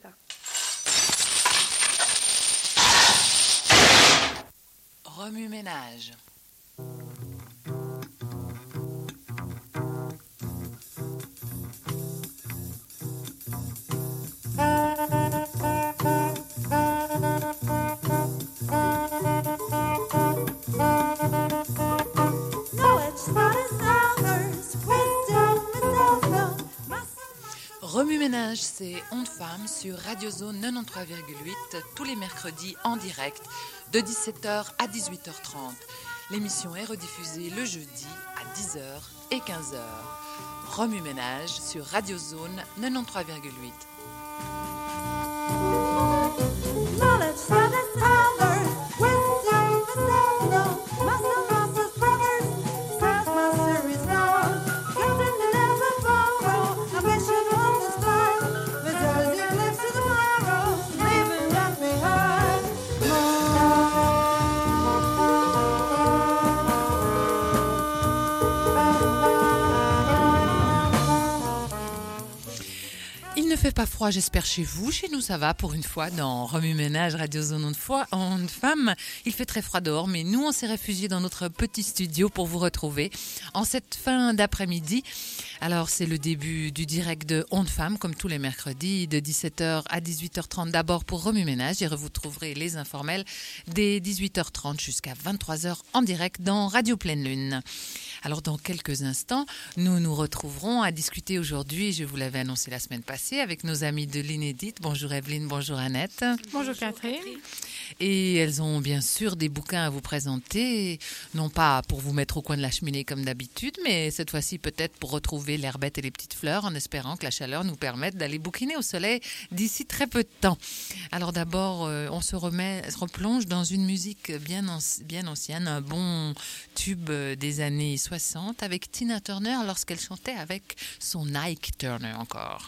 ça. Remue-ménage. Remue-ménage, c'est Ondes Femmes sur Radio Zone 93,8 tous les mercredis en direct de 17h à 18h30. L'émission est rediffusée le jeudi à 10h et 15h. Remue-ménage sur Radio Zone 93,8. Il ne fait pas froid, j'espère, chez vous. Chez nous, ça va pour une fois dans Remue-ménage, Radio Zone Ondes Femmes. Il fait très froid dehors, mais nous, on s'est réfugiés dans notre petit studio pour vous retrouver en cette fin d'après-midi. Alors, c'est le début du direct de Ondes Femmes, comme tous les mercredis, de 17h à 18h30 d'abord pour Remue-ménage. Et vous trouverez les informels dès 18h30 jusqu'à 23h en direct dans Radio Pleine Lune. Alors, dans quelques instants, nous nous retrouverons à discuter aujourd'hui, je vous l'avais annoncé la semaine passée, avec nos amies de l'Inédite. Bonjour Evelyne, bonjour Annette. Bonjour Catherine. Et elles ont bien sûr des bouquins à vous présenter, non pas pour vous mettre au coin de la cheminée comme d'habitude, mais cette fois-ci peut-être pour retrouver l'herbette et les petites fleurs, en espérant que la chaleur nous permette d'aller bouquiner au soleil d'ici très peu de temps. Alors d'abord, on se replonge dans une musique bien ancienne, un bon tube des années 60 avec Tina Turner lorsqu'elle chantait avec son Ike Turner encore.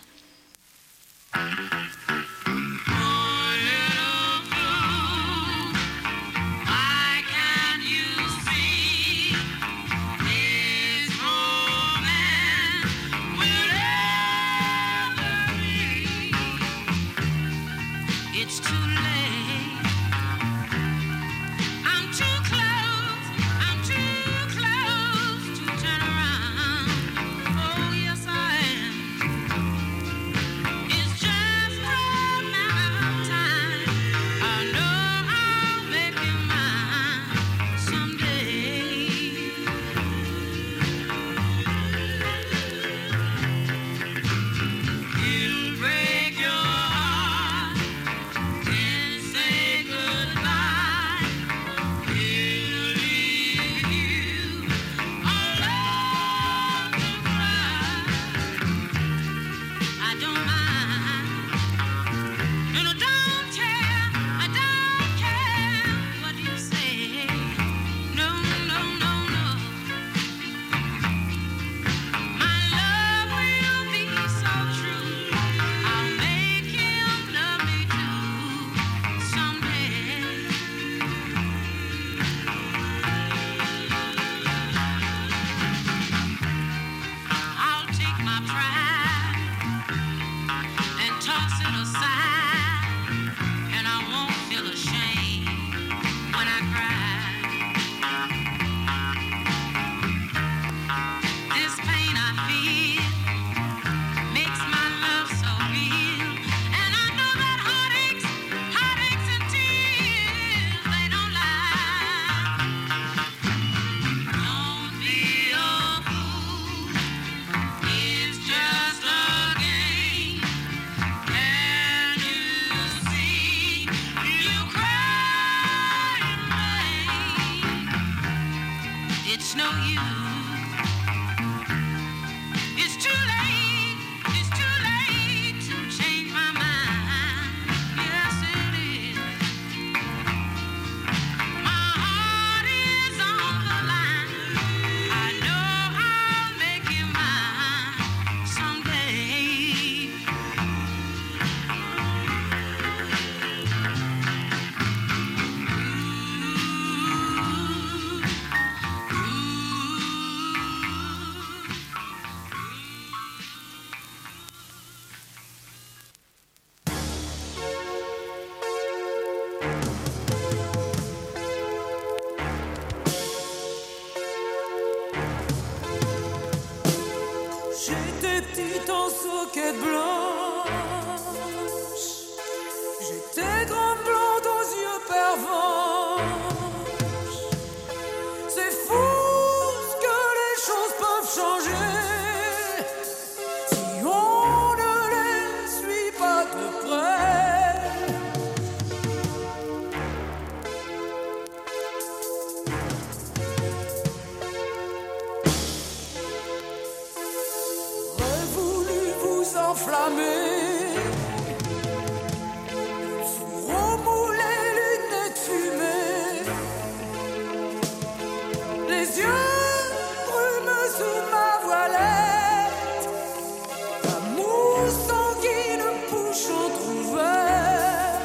soquette blanche. J'étais grande blonde aux yeux pervenches. C'est fou ce que les choses peuvent changer si on ne les suit pas de près. Enflammé, four moulé, lunettes fumées, les yeux brumeux sous ma voilette, la mousse sanguine, bouche entrouverte.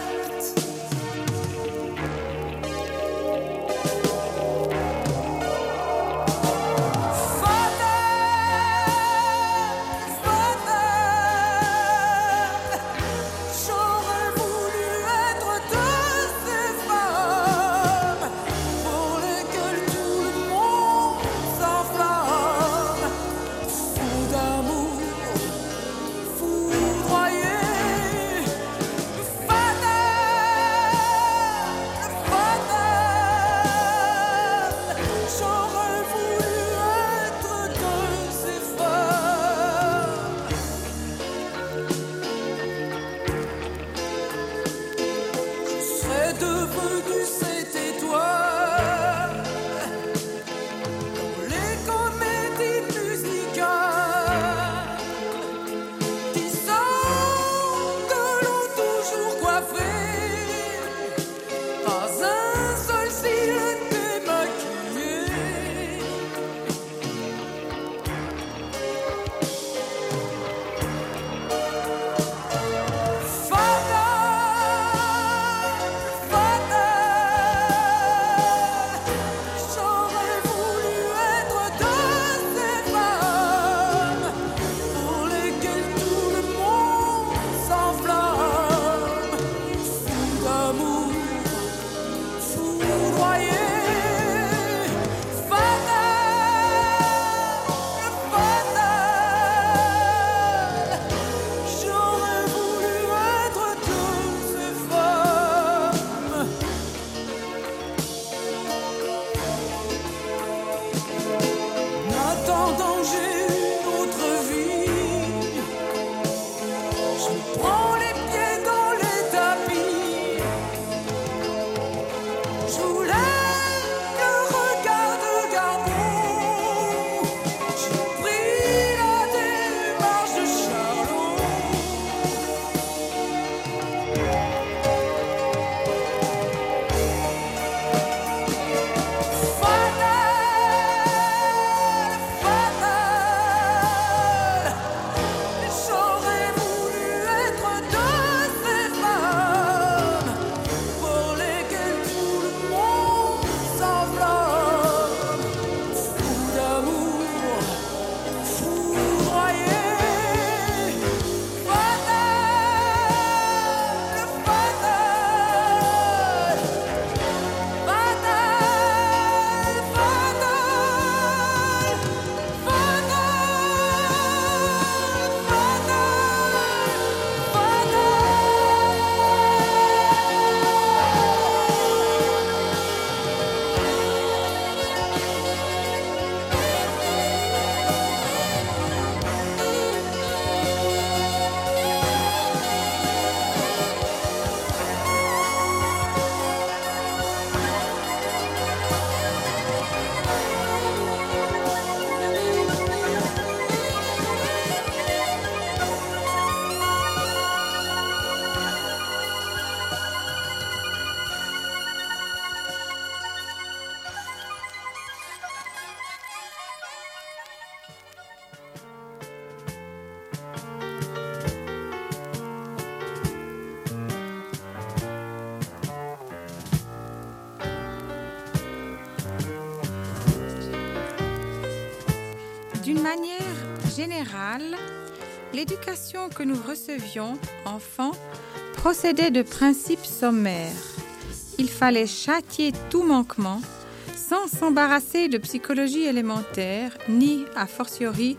D'une manière générale, l'éducation que nous recevions, enfants, procédait de principes sommaires. Il fallait châtier tout manquement, sans s'embarrasser de psychologie élémentaire, ni, a fortiori,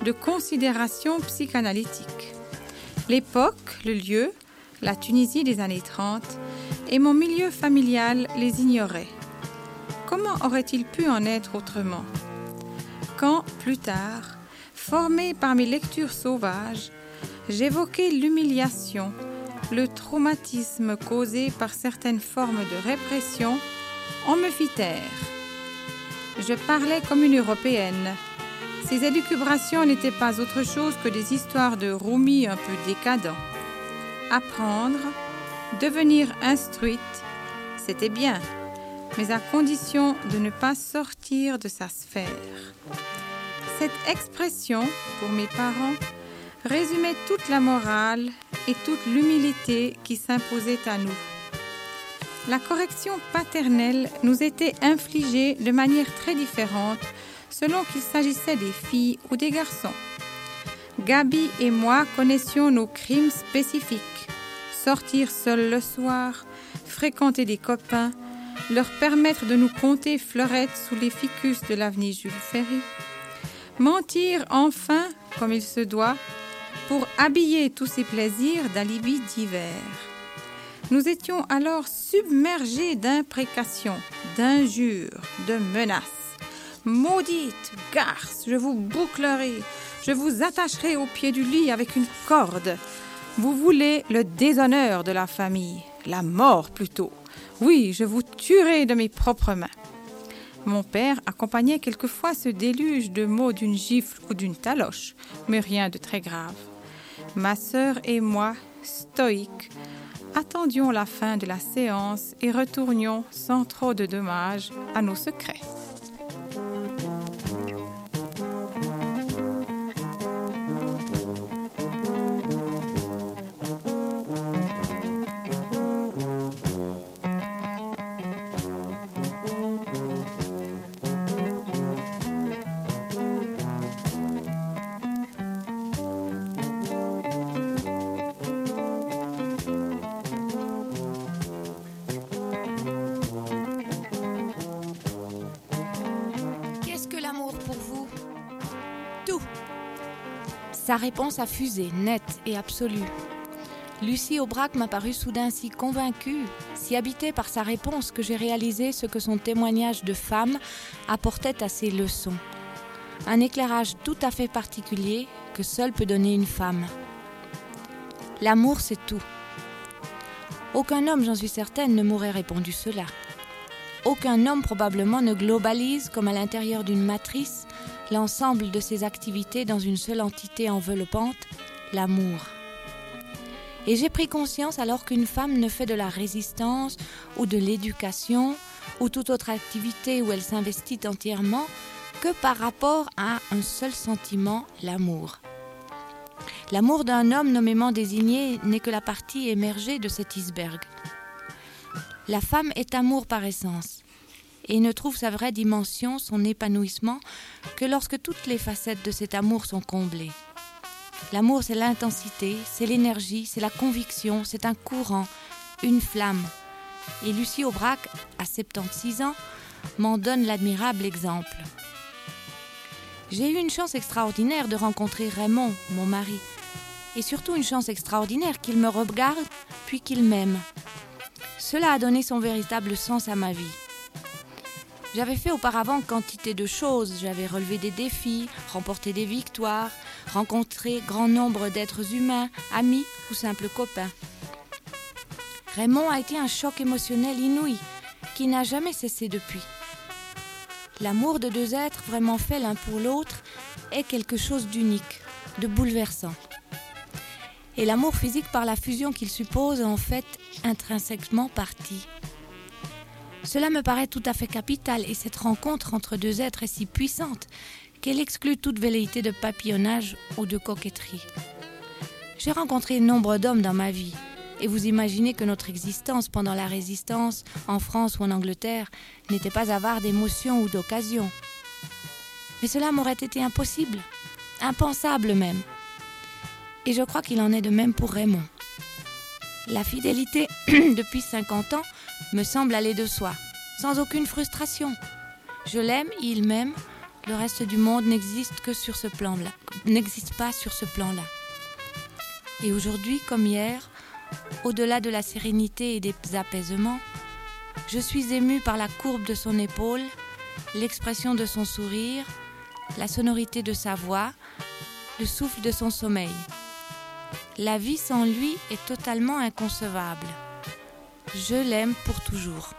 de considération psychanalytique. L'époque, le lieu, la Tunisie des années 30 et mon milieu familial les ignoraient. Comment aurait-il pu en être autrement? Quand, plus tard, formée par mes lectures sauvages, j'évoquais l'humiliation, le traumatisme causé par certaines formes de répression, on me fit taire. Je parlais comme une Européenne. Ces élucubrations n'étaient pas autre chose que des histoires de Rumi un peu décadents. Apprendre, devenir instruite, c'était bien, mais à condition de ne pas sortir de sa sphère. Cette expression, pour mes parents, résumait toute la morale et toute l'humilité qui s'imposait à nous. La correction paternelle nous était infligée de manière très différente selon qu'il s'agissait des filles ou des garçons. Gabi et moi connaissions nos crimes spécifiques. Sortir seul le soir, fréquenter des copains, leur permettre de nous conter fleurettes sous les ficus de l'avenue Jules Ferry. Mentir enfin, comme il se doit, pour habiller tous ces plaisirs d'alibis divers. Nous étions alors submergés d'imprécations, d'injures, de menaces. Maudite garce, je vous bouclerai, je vous attacherai au pied du lit avec une corde. Vous voulez le déshonneur de la famille, la mort plutôt. Oui, je vous tuerai de mes propres mains. Mon père accompagnait quelquefois ce déluge de mots d'une gifle ou d'une taloche, mais rien de très grave. Ma sœur et moi, stoïques, attendions la fin de la séance et retournions sans trop de dommages à nos secrets. Sa réponse a fusé, nette et absolue. Lucie Aubrac m'a paru soudain si convaincue, si habitée par sa réponse que j'ai réalisé ce que son témoignage de femme apportait à ses leçons. Un éclairage tout à fait particulier que seule peut donner une femme. L'amour, c'est tout. Aucun homme, j'en suis certaine, ne m'aurait répondu cela. Aucun homme probablement ne globalise comme à l'intérieur d'une matrice l'ensemble de ses activités dans une seule entité enveloppante, l'amour. Et j'ai pris conscience alors qu'une femme ne fait de la résistance ou de l'éducation ou toute autre activité où elle s'investit entièrement que par rapport à un seul sentiment, l'amour. L'amour d'un homme nommément désigné n'est que la partie émergée de cet iceberg. La femme est amour par essence et ne trouve sa vraie dimension, son épanouissement, que lorsque toutes les facettes de cet amour sont comblées. L'amour, c'est l'intensité, c'est l'énergie, c'est la conviction, c'est un courant, une flamme. Et Lucie Aubrac, à 76 ans, m'en donne l'admirable exemple. J'ai eu une chance extraordinaire de rencontrer Raymond, mon mari, et surtout une chance extraordinaire qu'il me regarde puis qu'il m'aime. Cela a donné son véritable sens à ma vie. J'avais fait auparavant quantité de choses. J'avais relevé des défis, remporté des victoires, rencontré grand nombre d'êtres humains, amis ou simples copains. Raymond a été un choc émotionnel inouï, qui n'a jamais cessé depuis. L'amour de deux êtres vraiment faits l'un pour l'autre est quelque chose d'unique, de bouleversant. Et l'amour physique par la fusion qu'il suppose est en fait intrinsèquement partie. Cela me paraît tout à fait capital et cette rencontre entre deux êtres est si puissante qu'elle exclut toute velléité de papillonnage ou de coquetterie. J'ai rencontré nombre d'hommes dans ma vie et vous imaginez que notre existence pendant la Résistance, en France ou en Angleterre, n'était pas avare d'émotions ou d'occasions. Mais cela m'aurait été impossible, impensable même. Et je crois qu'il en est de même pour Raymond. La fidélité, depuis 50 ans, me semble aller de soi, sans aucune frustration. Je l'aime, il m'aime, Le reste du monde n'existe pas sur ce plan-là. Et aujourd'hui, comme hier, au-delà de la sérénité et des apaisements, je suis émue par la courbe de son épaule, l'expression de son sourire, la sonorité de sa voix, le souffle de son sommeil. La vie sans lui est totalement inconcevable. Je l'aime pour toujours.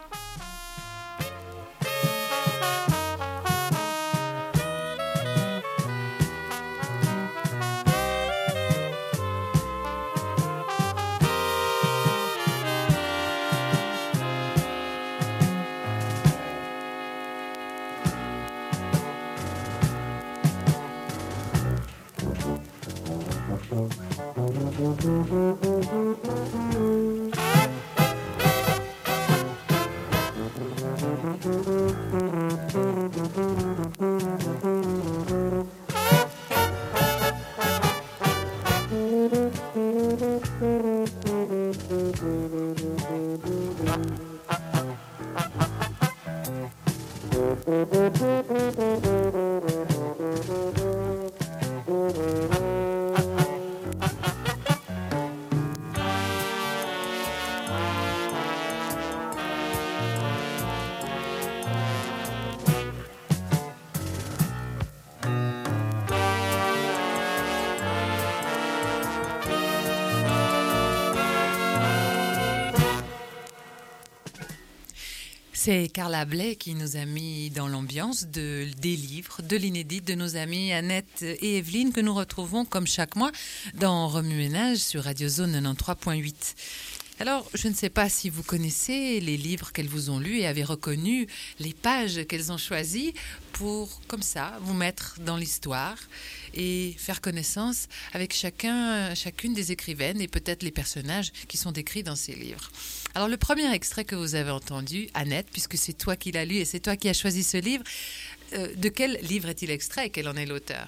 C'est Carla Bley qui nous a mis dans l'ambiance des livres, de l'inédit de nos amies Annette et Evelyne que nous retrouvons comme chaque mois dans Remue Ménage sur Radio Zone 93.8. Alors, je ne sais pas si vous connaissez les livres qu'elles vous ont lus et avez reconnu les pages qu'elles ont choisies pour, comme ça, vous mettre dans l'histoire et faire connaissance avec chacune des écrivaines et peut-être les personnages qui sont décrits dans ces livres. Alors, le premier extrait que vous avez entendu, Annette, puisque c'est toi qui l'as lu et c'est toi qui as choisi ce livre, de quel livre est-il extrait et quel en est l'auteur?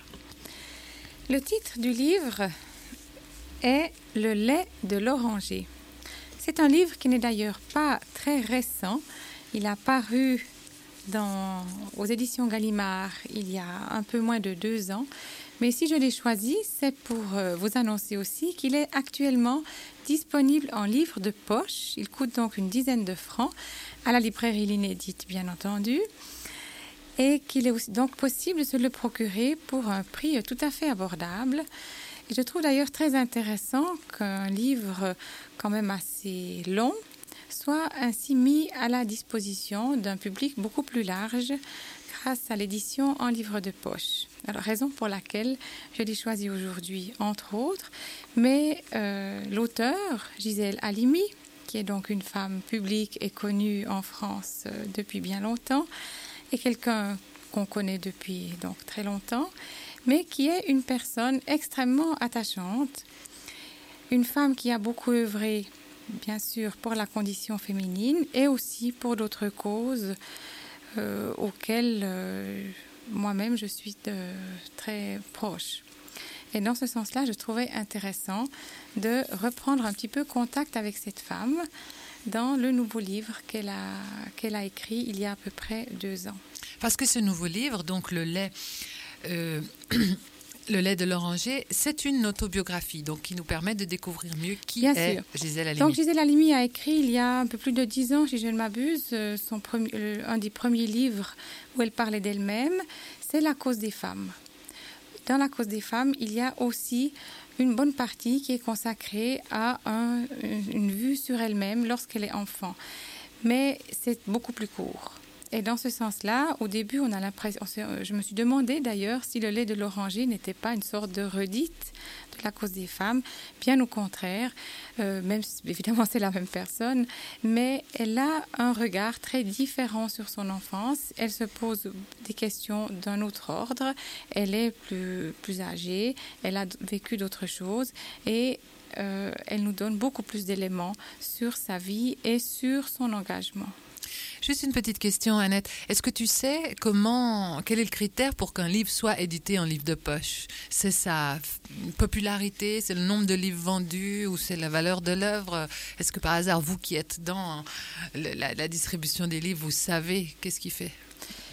Le titre du livre est « Le lait de l'oranger ». C'est un livre qui n'est d'ailleurs pas très récent. Il a paru aux éditions Gallimard il y a un peu moins de 2 ans. Mais si je l'ai choisi, c'est pour vous annoncer aussi qu'il est actuellement disponible en livre de poche. Il coûte donc une dizaine de francs à la librairie L'Inédite, bien entendu. Et qu'il est aussi donc possible de se le procurer pour un prix tout à fait abordable. Et je trouve d'ailleurs très intéressant qu'un livre quand même assez long soit ainsi mis à la disposition d'un public beaucoup plus large grâce à l'édition en livre de poche. Alors, raison pour laquelle je l'ai choisi aujourd'hui, entre autres, mais l'auteur, Gisèle Halimi, qui est donc une femme publique et connue en France depuis bien longtemps, et quelqu'un qu'on connaît depuis donc très longtemps, mais qui est une personne extrêmement attachante, une femme qui a beaucoup œuvré, bien sûr, pour la condition féminine et aussi pour d'autres causes auxquelles moi-même je suis très proche. Et dans ce sens-là, je trouvais intéressant de reprendre un petit peu contact avec cette femme dans le nouveau livre qu'elle a écrit il y a à peu près 2 ans. Parce que ce nouveau livre, donc le lait de l'oranger, c'est une autobiographie, donc qui nous permet de découvrir mieux qui est Gisèle Halimi. Donc Gisèle Halimi a écrit il y a un peu plus de 10 ans, si je ne m'abuse, un des premiers livres où elle parlait d'elle-même, c'est La cause des femmes. Dans La cause des femmes, il y a aussi une bonne partie qui est consacrée à une vue sur elle-même lorsqu'elle est enfant. Mais c'est beaucoup plus court. Et dans ce sens-là, au début, on a l'impression, je me suis demandé d'ailleurs si le lait de l'oranger n'était pas une sorte de redite de La cause des femmes. Bien au contraire, même si évidemment c'est la même personne, mais elle a un regard très différent sur son enfance. Elle se pose des questions d'un autre ordre. Elle est plus âgée, elle a vécu d'autres choses et elle nous donne beaucoup plus d'éléments sur sa vie et sur son engagement. Juste une petite question, Annette. Est-ce que tu sais quel est le critère pour qu'un livre soit édité en livre de poche? C'est sa popularité, c'est le nombre de livres vendus ou c'est la valeur de l'œuvre? Est-ce que par hasard, vous qui êtes dans la distribution des livres, vous savez qu'est-ce qui fait?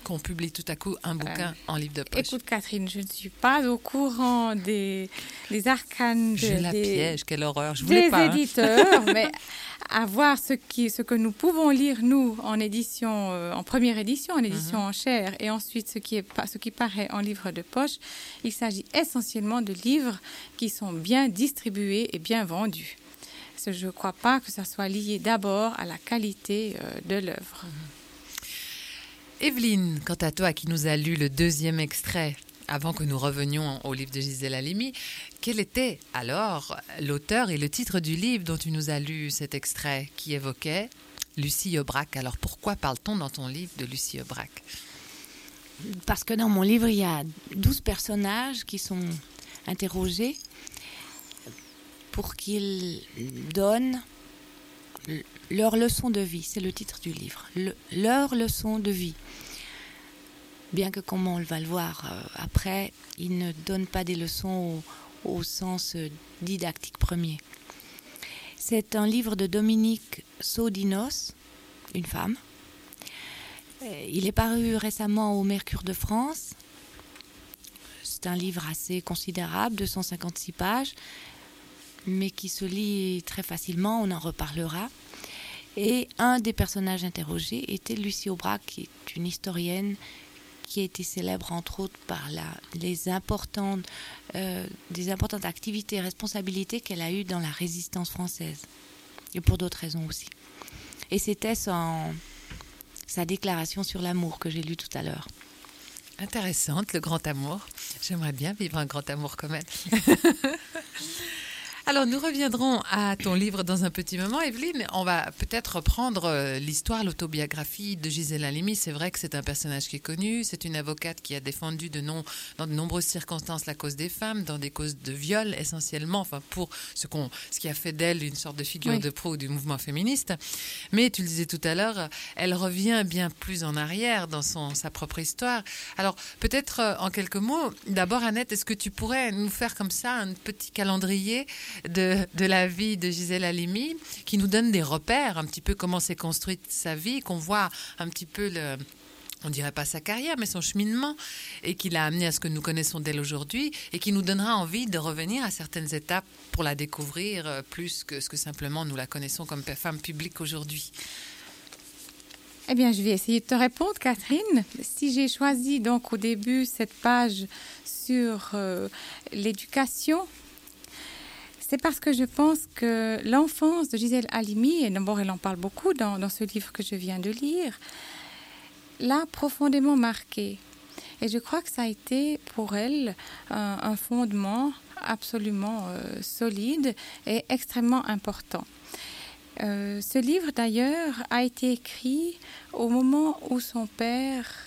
qu'on publie tout à coup un bouquin en livre de poche. Écoute Catherine, je ne suis pas au courant des arcanes piège, quelle horreur, je voulais des pas. éditeurs, mais à voir ce que nous pouvons lire nous en édition, en première édition, en édition en chair, et ensuite ce qui paraît en livre de poche, il s'agit essentiellement de livres qui sont bien distribués et bien vendus. Je ne crois pas que ça soit lié d'abord à la qualité de l'œuvre. Evelyne, quant à toi qui nous a lu le deuxième extrait, avant que nous revenions au livre de Gisèle Halimi, quel était alors l'auteur et le titre du livre dont tu nous as lu cet extrait qui évoquait Lucie Aubrac? Alors pourquoi parle-t-on dans ton livre de Lucie Aubrac? Parce que dans mon livre, il y a 12 personnages qui sont interrogés pour qu'ils donnent leur leçon de vie. C'est le titre du livre. Leur leçon de vie. Bien que, comme on va le voir après, ils ne donnent pas des leçons au sens didactique premier. C'est un livre de Dominique Saudinos, une femme. Il est paru récemment au Mercure de France. C'est un livre assez considérable, 256 pages, mais qui se lit très facilement, on en reparlera. Et un des personnages interrogés était Lucie Aubrac, qui est une historienne qui a été célèbre entre autres par des importantes activités et responsabilités qu'elle a eues dans la résistance française, et pour d'autres raisons aussi. Et c'était sa déclaration sur l'amour que j'ai lue tout à l'heure. Intéressante, le grand amour. J'aimerais bien vivre un grand amour comme elle. Alors, nous reviendrons à ton livre dans un petit moment. Evelyne, on va peut-être reprendre l'histoire, l'autobiographie de Gisèle Halimi. C'est vrai que c'est un personnage qui est connu. C'est une avocate qui a défendu dans de nombreuses circonstances la cause des femmes, dans des causes de viol essentiellement, enfin pour ce qui a fait d'elle une sorte de figure de proue du mouvement féministe. Mais tu le disais tout à l'heure, elle revient bien plus en arrière dans sa propre histoire. Alors, peut-être en quelques mots, d'abord Annette, est-ce que tu pourrais nous faire comme ça un petit calendrier de la vie de Gisèle Halimi, qui nous donne des repères, un petit peu comment s'est construite sa vie, qu'on voit un petit peu on dirait pas sa carrière, mais son cheminement, et qui l'a amené à ce que nous connaissons d'elle aujourd'hui, et qui nous donnera envie de revenir à certaines étapes pour la découvrir plus que ce que simplement nous la connaissons comme femme publique aujourd'hui. Eh bien, je vais essayer de te répondre, Catherine. Si j'ai choisi donc au début cette page sur l'éducation, c'est parce que je pense que l'enfance de Gisèle Halimi, et d'abord elle en parle beaucoup dans ce livre que je viens de lire, l'a profondément marquée. Et je crois que ça a été pour elle un fondement absolument solide et extrêmement important. Ce livre d'ailleurs a été écrit au moment où son père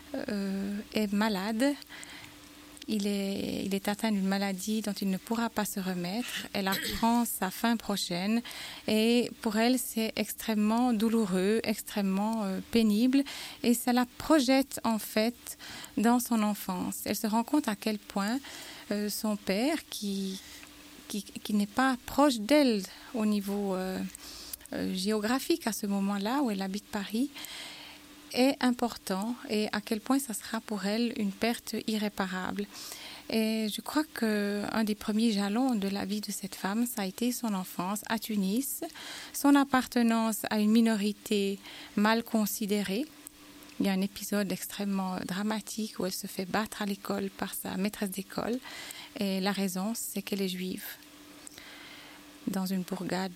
est malade. Il est atteint d'une maladie dont il ne pourra pas se remettre. Elle apprend sa fin prochaine et pour elle, c'est extrêmement douloureux, extrêmement pénible et ça la projette en fait dans son enfance. Elle se rend compte à quel point son père, qui n'est pas proche d'elle au niveau géographique à ce moment-là où elle habite Paris, est important et à quel point ça sera pour elle une perte irréparable. Et je crois qu'un des premiers jalons de la vie de cette femme, ça a été son enfance à Tunis, son appartenance à une minorité mal considérée. Il y a un épisode extrêmement dramatique où elle se fait battre à l'école par sa maîtresse d'école et la raison, c'est qu'elle est juive. Dans une bourgade...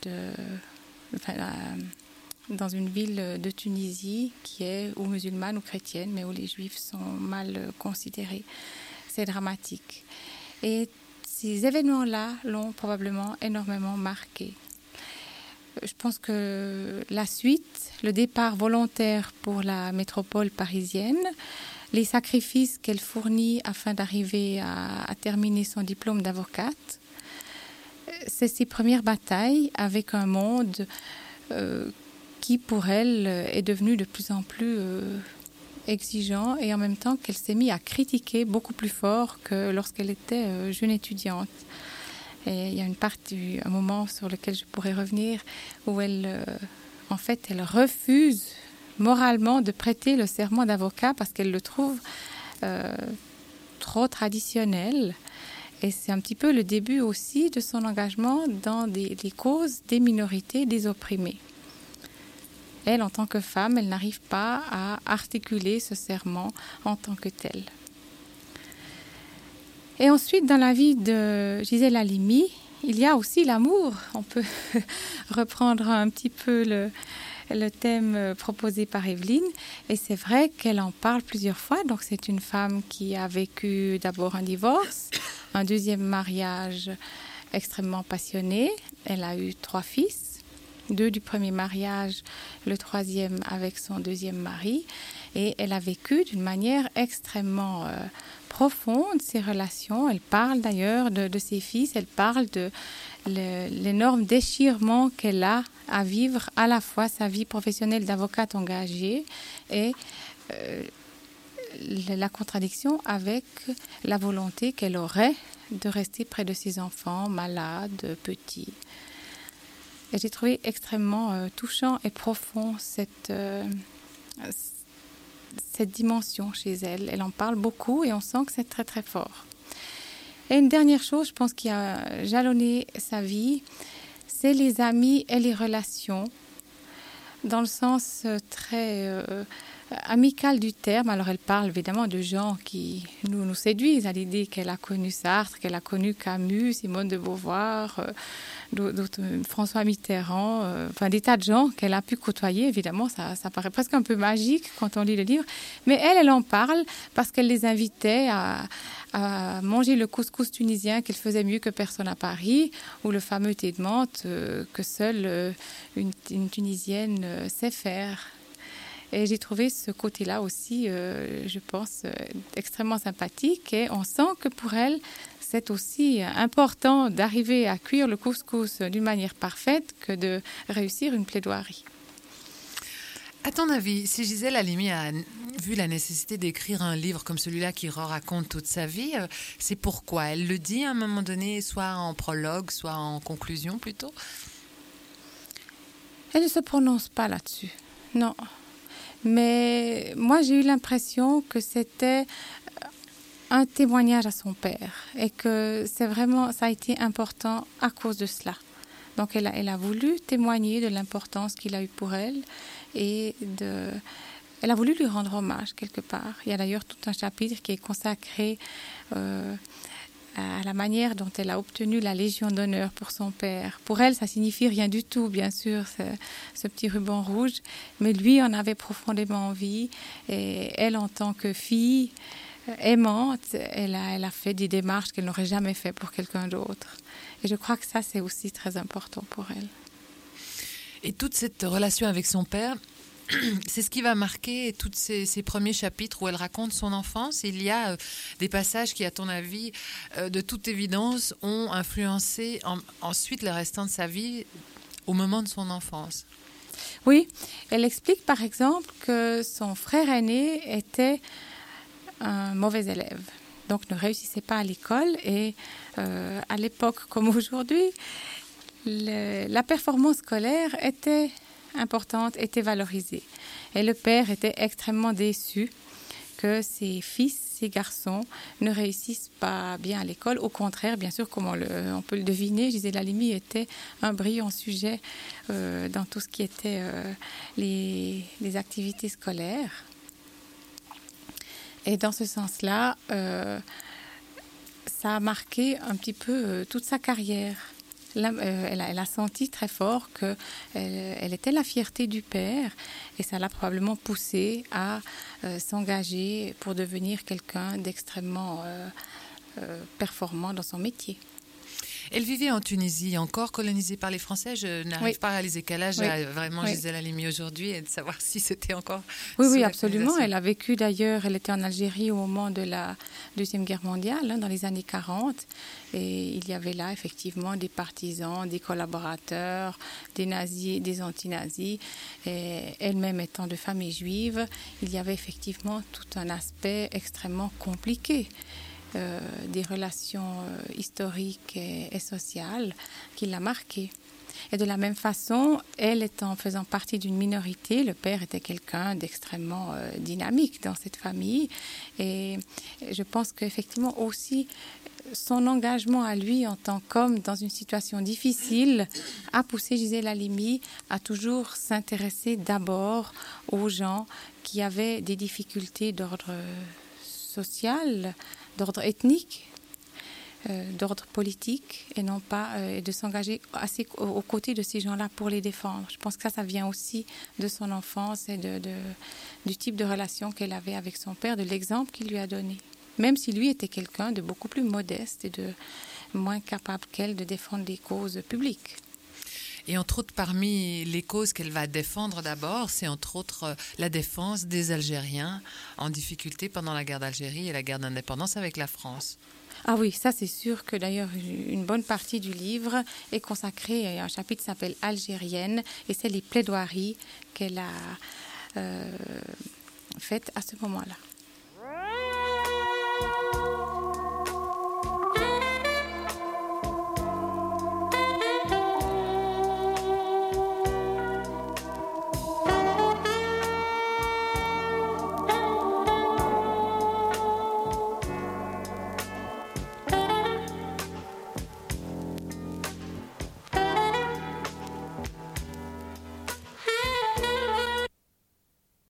dans une ville de Tunisie qui est ou musulmane ou chrétienne, mais où les juifs sont mal considérés. C'est dramatique. Et ces événements-là l'ont probablement énormément marquée. Je pense que la suite, le départ volontaire pour la métropole parisienne, les sacrifices qu'elle fournit afin d'arriver à terminer son diplôme d'avocate, c'est ses premières batailles avec un monde qui pour elle est devenu de plus en plus exigeant et en même temps qu'elle s'est mise à critiquer beaucoup plus fort que lorsqu'elle était jeune étudiante. Et il y a un moment sur lequel je pourrais revenir où elle refuse moralement de prêter le serment d'avocat parce qu'elle le trouve trop traditionnel. Et c'est un petit peu le début aussi de son engagement dans les causes des minorités, des opprimés. Elle, en tant que femme, elle n'arrive pas à articuler ce serment en tant que tel. Et ensuite, dans la vie de Gisèle Halimi, il y a aussi l'amour. On peut reprendre un petit peu le thème proposé par Evelyne. Et c'est vrai qu'elle en parle plusieurs fois. Donc, c'est une femme qui a vécu d'abord un divorce, un deuxième mariage extrêmement passionné. Elle a eu 3 fils, 2 du premier mariage, le 3e avec son deuxième mari. Et elle a vécu d'une manière extrêmement profonde ses relations. Elle parle d'ailleurs de ses fils, elle parle de l'énorme déchirement qu'elle a à vivre à la fois sa vie professionnelle d'avocate engagée et la contradiction avec la volonté qu'elle aurait de rester près de ses enfants, malades, petits. Et j'ai trouvé extrêmement touchant et profond cette dimension chez elle. Elle en parle beaucoup et on sent que c'est très très fort. Et une dernière chose, je pense, qui a jalonné sa vie, c'est les amis et les relations, dans le sens très amical du terme. Alors elle parle évidemment de gens qui nous séduisent à l'idée qu'elle a connu Sartre, qu'elle a connu Camus, Simone de Beauvoir, François Mitterrand, enfin des tas de gens qu'elle a pu côtoyer. Évidemment, ça paraît presque un peu magique quand on lit le livre. Mais elle en parle parce qu'elle les invitait à manger le couscous tunisien qu'elle faisait mieux que personne à Paris, ou le fameux thé de menthe que seule une Tunisienne sait faire. Et j'ai trouvé ce côté-là aussi, je pense, extrêmement sympathique. Et on sent que pour elle, c'est aussi important d'arriver à cuire le couscous d'une manière parfaite que de réussir une plaidoirie. À ton avis, si Gisèle Halimi a vu la nécessité d'écrire un livre comme celui-là qui raconte toute sa vie, c'est pourquoi? Elle le dit à un moment donné, soit en prologue, soit en conclusion plutôt? Elle ne se prononce pas là-dessus, non. Mais moi, j'ai eu l'impression que c'était un témoignage à son père et que ça a été important à cause de cela. Donc, elle a voulu témoigner de l'importance qu'il a eue pour elle et elle a voulu lui rendre hommage quelque part. Il y a d'ailleurs tout un chapitre qui est consacré à la manière dont elle a obtenu la Légion d'honneur pour son père. Pour elle, ça signifie rien du tout, bien sûr, ce petit ruban rouge, mais lui en avait profondément envie. Et elle, en tant que fille aimante, elle a fait des démarches qu'elle n'aurait jamais fait pour quelqu'un d'autre. Et je crois que ça, c'est aussi très important pour elle. Et toute cette relation avec son père, c'est ce qui va marquer tous ces premiers chapitres où elle raconte son enfance. Il y a des passages qui, à ton avis, de toute évidence, ont influencé ensuite le restant de sa vie au moment de son enfance. Oui, elle explique par exemple que son frère aîné était un mauvais élève, donc ne réussissait pas à l'école et à l'époque comme aujourd'hui, la performance scolaire était importante, était valorisée. Et le père était extrêmement déçu que ses fils, ses garçons, ne réussissent pas bien à l'école. Au contraire, bien sûr, comme on peut le deviner, Gisèle Halimi était un brillant sujet dans tout ce qui était les activités scolaires. Et dans ce sens-là, ça a marqué un petit peu toute sa carrière. Elle a senti très fort qu'elle était la fierté du père et ça l'a probablement poussée à s'engager pour devenir quelqu'un d'extrêmement performant dans son métier. Elle vivait en Tunisie, encore colonisée par les Français. Je n'arrive pas à réaliser quel âge a vraiment Gisèle Halimi aujourd'hui et de savoir si c'était encore... Oui, absolument. Elle a vécu d'ailleurs, elle était en Algérie au moment de la Deuxième Guerre mondiale, dans les années 40. Et il y avait là effectivement des partisans, des collaborateurs, des nazis, des anti-nazis. Et elle-même étant de famille juive, il y avait effectivement tout un aspect extrêmement compliqué. Des relations historiques et sociales qui l'a marquée. Et de la même façon, elle étant faisant partie d'une minorité, le père était quelqu'un d'extrêmement dynamique dans cette famille. Et je pense qu'effectivement aussi, son engagement à lui en tant qu'homme dans une situation difficile a poussé Gisèle Halimi à toujours s'intéresser d'abord aux gens qui avaient des difficultés d'ordre social, d'ordre ethnique, d'ordre politique, et non pas de s'engager assez aux côtés de ces gens-là pour les défendre. Je pense que ça vient aussi de son enfance et du type de relation qu'elle avait avec son père, de l'exemple qu'il lui a donné. Même si lui était quelqu'un de beaucoup plus modeste et de moins capable qu'elle de défendre des causes publiques. Et entre autres, parmi les causes qu'elle va défendre d'abord, c'est entre autres la défense des Algériens en difficulté pendant la guerre d'Algérie et la guerre d'indépendance avec la France. Ah oui, ça c'est sûr que d'ailleurs une bonne partie du livre est consacrée à un chapitre qui s'appelle Algérienne, et c'est les plaidoiries qu'elle a faites à ce moment-là.